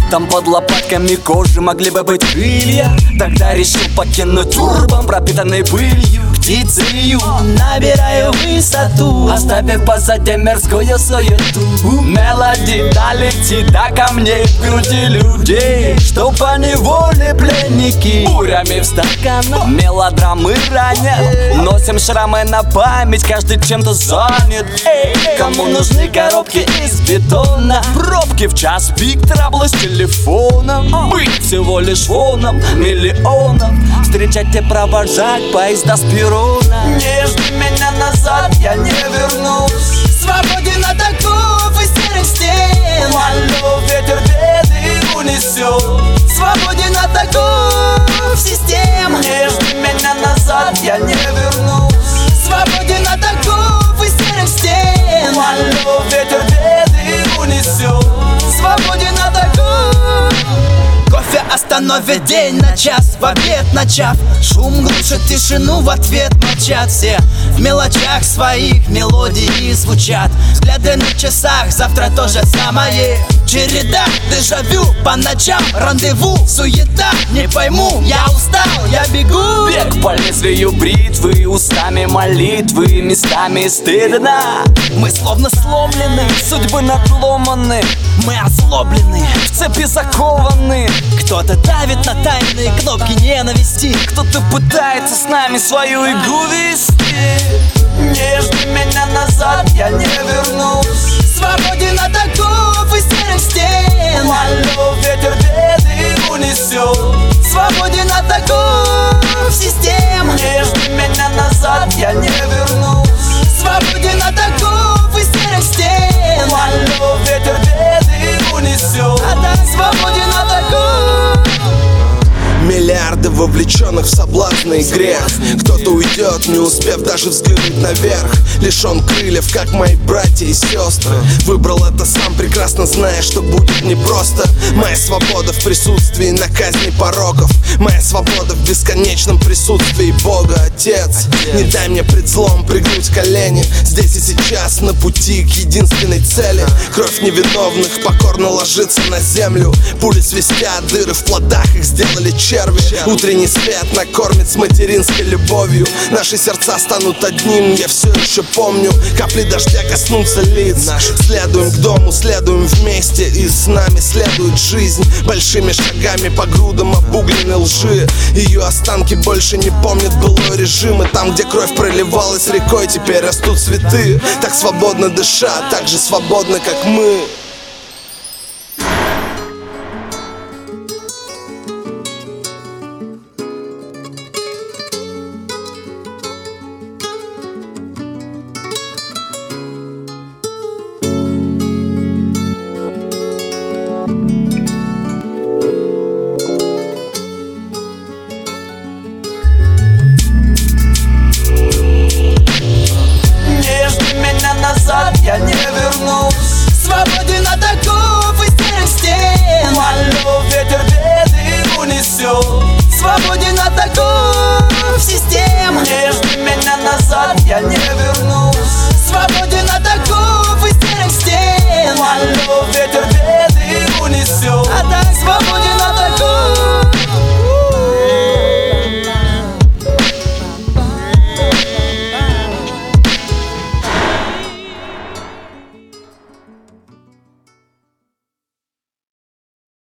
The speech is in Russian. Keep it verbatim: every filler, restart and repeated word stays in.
Там под лопатками кожи могли бы быть крылья. Тогда решил покинуть урбан, пропитанный пылью. Птицею набираю высоту, оставив позади мирскую суету. Мелодии долетит до камней в груди людей, что по неволе пленники. Бурями в стаканах мелодрамы ранят, носим шрамы на память, каждый чем-то занят. Кому нужны коробки из бетона, пробки в час пик, траблы с телефоном. Быть всего лишь фоном миллионов, встречать и провожать поезда с перрона. Не жди меня назад, я не вернусь. Свободен от оков и серых стен. Валю, ветер беды унесет. Свободен от оков систем. Не жди меня назад, я не вернусь. Свободен от оков и серых стен. Валю, ветер беды унесет. Свободен от оков. Кофе остановит день на час, в обед начав. Шум глушит тишину, в ответ молчат все. В мелочах своих мелодии звучат. Взгляды на часах, завтра то же самое. Череда, дежавю, по ночам рандеву. Суета, не пойму, я устал, я бегу. Бег по лезвию бритвы, устами молитвы, местами стыдно. Мы словно сломлены, Судьбы надломаны, мы озлоблены, в цепи закованы. кто-то давит на тайные кнопки ненависти. Кто-то пытается с нами свою игру вести. Не жди меня назад, я не вернусь. Свободен от оков и серых стен. Валю, ветер беды унесет. Свободен от оков систем. Не жди меня назад, я не вернусь. Свободен от оков и серых стен. Валю, ветер беды унесет. Свободен от оков. Миллиарды вовлеченных в соблазны и грех. Кто-то уйдет, не успев даже взглянуть наверх. Лишен крыльев, как мои братья и сестры. Выбрал это сам, прекрасно зная, что будет непросто. Моя свобода в присутствии на казни пороков. Моя свобода в бесконечном присутствии Бога, Отец. Не дай мне пред злом пригнуть колени. Здесь и сейчас, на пути к единственной цели. Кровь невиновных покорно ложится на землю. Пули свистят, дыры в плодах их сделали черви. Утренний свет накормит с материнской любовью. Наши сердца станут одним, я все еще помню. Капли дождя коснутся лиц наших. Следуем к дому, следуем вместе, и с нами следует жизнь. Большими шагами по грудам обугленной лжи. Ее останки больше не помнят былой режим. И там, где кровь проливалась рекой, теперь растут цветы. Так свободно дыша, так же свободно, как мы.